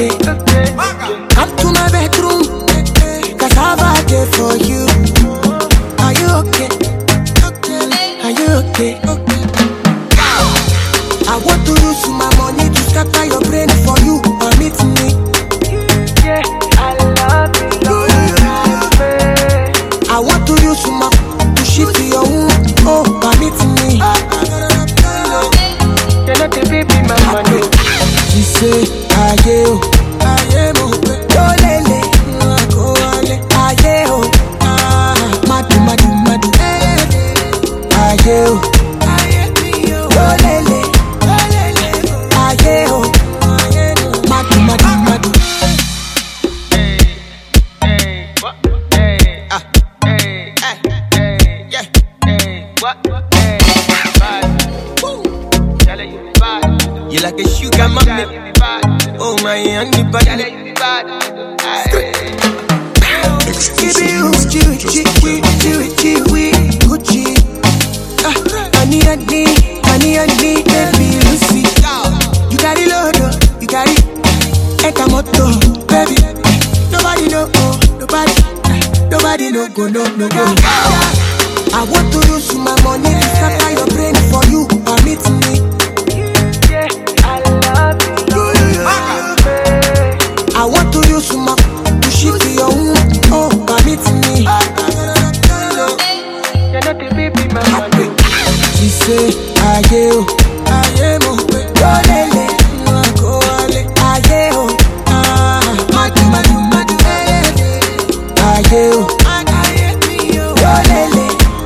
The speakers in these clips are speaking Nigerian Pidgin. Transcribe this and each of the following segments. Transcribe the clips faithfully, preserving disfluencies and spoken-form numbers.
okay? Come to my bedroom, cause I've a day for you. Are you okay? Are you okay? I want to use my money to scatter your brain for you. Permit me. Yeah, I love you, I want to use my to shift to your womb. Oh, permit me. you're not the baby, my money. She say, aye oh, aye mo, go lele, go ale, aye oh, ah, madu madu madu, aye oh, go lele, aye oh, madu madu madu. Hey, hey, what? Hey, ah, hey, hey, hey, yeah, hey, what? Hey, bad, woo, tell you bad. You like a sugar mommy. Oh my, and the bad, you bad. Give you Gucci, Gucci, Gucci, Gucci. Ah, honey, honey, honey, honey, baby, Lucy. You got it, Lodo, you got it. Ekamoto, baby. Nobody know, oh, nobody, nobody know, go, no, no, go. I want to use my money to scatter your brain for you. Permit me. Yeah, I love you, I want to use my to shift to your womb. Oh, permit me. you're not the baby, my money. She say, aye oh, aye mo, go lele, go ale, aye oh, ah, madu madu madu, aye oh, go lele,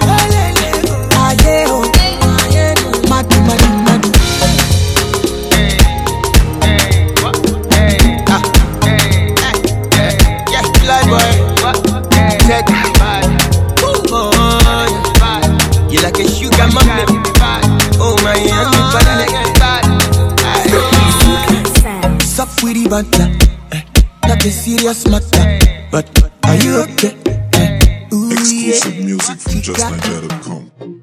aye oh, madu madu madu. Hey, hey, what? Hey, ah, hey, hey, yeah, yeah, fly boy, what? Hey, take it bad, oh, yeah, bad. You like a sugar mommy, bad. Oh my, and the bad, bad. Sup with the banter, eh, not a serious matter, but are you okay? Eh, ooh, Exclusive yeah. music from just nigeria dot com.